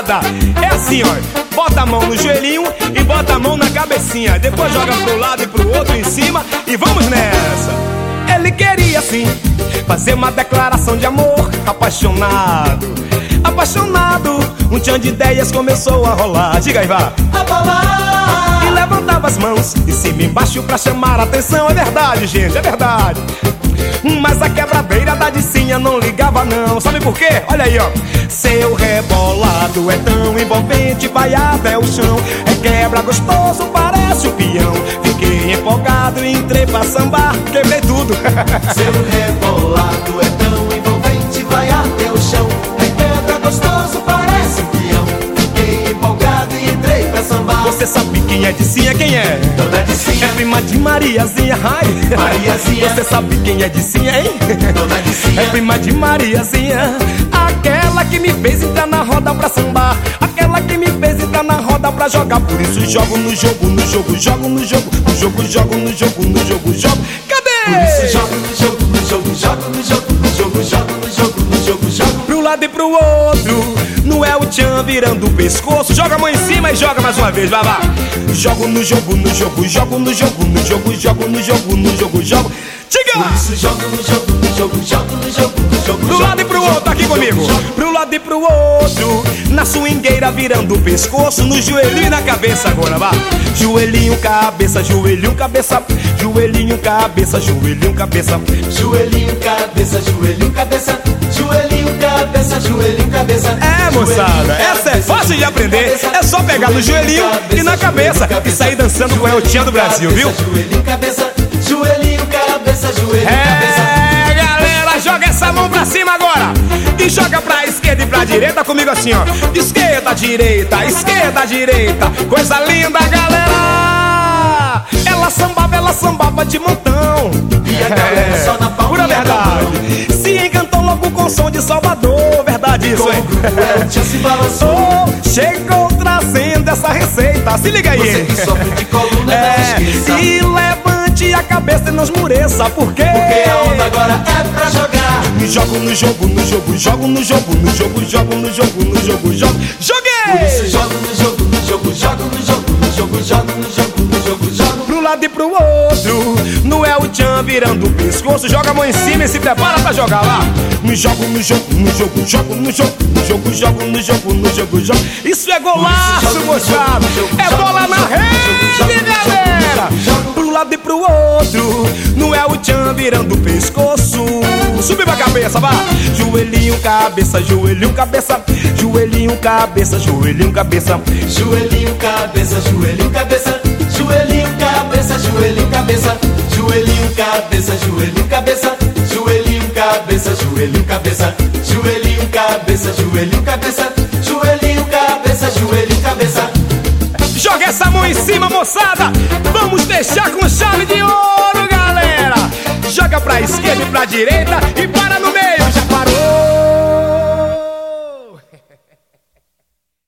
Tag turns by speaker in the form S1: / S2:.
S1: moçada, é assim, ó. Bota a mão no joelhinho e bota a mão na cabecinha. Depois joga pro lado e pro outro em cima e vamos nessa. Ele queria sim fazer uma declaração de amor. Apaixonado, apaixonado, um tchan de ideias começou a rolar. Diga aí, vá. E levantava as mãos de cima e embaixo pra chamar a atenção. É verdade, gente, é verdade. Mas a quebradeira da Dicinha não ligava não. Sabe por quê? Olha aí, ó. Seu rebolado é tão envolvente, vai até o chão. É quebra gostoso, parece o peão. Fiquei empolgado e entrei pra sambar. Quebrei tudo.
S2: Seu rebolado é tão envolvente, vai até o chão. É quebra gostoso, parece um peão. Fiquei empolgado e entrei pra sambar.
S1: Você sabe quem é Dicinha? Quem é?
S2: Dona Dicinha.
S1: É prima de Mariazinha, ai.
S2: Mariazinha.
S1: Você sabe quem é Dicinha, hein?
S2: Dona Dicinha.
S1: É prima de Mariazinha, aquela que me fez entrar na roda pra sambar. Aquela que me fez entrar na roda pra jogar. Por isso jogo no jogo, no jogo, jogo no jogo. No jogo, jogo no jogo, no jogo, jogo. Cadê?
S2: Por isso jogo no jogo, no jogo, jogo no jogo. No jogo, jogo no jogo, no jogo, jogo.
S1: Pro lado e pro outro, não é o tchan virando o pescoço. Joga a mão em cima e joga mais uma vez, vai lá. Jogo no jogo, no jogo, jogo no jogo. No jogo, jogo no jogo, no jogo, jogo. Diga!
S2: Por isso jogo no jogo, no jogo, jogo no jogo. No jogo,
S1: pro lado e pro outro, aqui comigo. Pro lado e pro outro, na swingueira virando o pescoço. No joelhinho e na cabeça agora, vá. Joelhinho, cabeça, joelhinho, cabeça. Joelhinho, cabeça, joelhinho, cabeça.
S2: Joelhinho, cabeça, joelhinho, cabeça. Joelhinho, cabeça, joelhinho, cabeça.
S1: É, moçada, essa é fácil de aprender. É só pegar no joelhinho e na cabeça e sair dançando com o tchan do Brasil, viu?
S2: Joelhinho, cabeça, joelhinho, cabeça, joelhinho, cabeça.
S1: É, galera, joga essa mão pra cima agora e joga pra esquerda e pra direita comigo assim, ó. Esquerda, direita, esquerda, direita. Coisa linda, galera. Ela sambava de montão.
S2: E a galera só na palminha.
S1: Pura verdade. Se encantou logo com o som de Salvador. Verdade isso, hein?
S2: O tchan se balançou.
S1: Chegou trazendo essa receita. Se liga aí.
S2: Você que sofre de coluna, não esqueça.
S1: E levante a cabeça e não esmureça. Por quê?
S2: Porque a onda agora é pra jogar.
S1: Jogo no jogo, no jogo, jogo no jogo. No jogo, jogo no jogo, no jogo, jogo. Joguei!
S2: Por isso jogo no jogo, no jogo, jogo no jogo. No jogo, jogo no jogo, no jogo, jogo.
S1: Pro lado e pro outro, não é o tchan virando o pescoço. Joga a mão em cima e se prepara pra jogar lá. No jogo, no jogo, no jogo, jogo no jogo. No jogo, jogo no jogo, no jogo, jogo. Isso é golaço, moçada. É bola na rede, galera. Pro lado e pro outro, não é o tchan virando o pescoço. Subir pra cabeça, vá. Joelhinho, cabeça, joelhinho, cabeça. Joelhinho, cabeça, joelhinho, cabeça.
S2: Joelhinho, cabeça, joelhinho, cabeça. Joelhinho, cabeça, joelhinho, cabeça. Joelhinho, cabeça, joelhinho, cabeça. Joelhinho, cabeça, joelhinho, cabeça. Joelhinho, cabeça, joelhinho, cabeça. Joelhinho, cabeça, joelhinho, cabeça.
S1: Joga essa mão em cima, moçada. Vamos deixar com chave de ouro, galera. Joga pra esquerda e pra direita e pra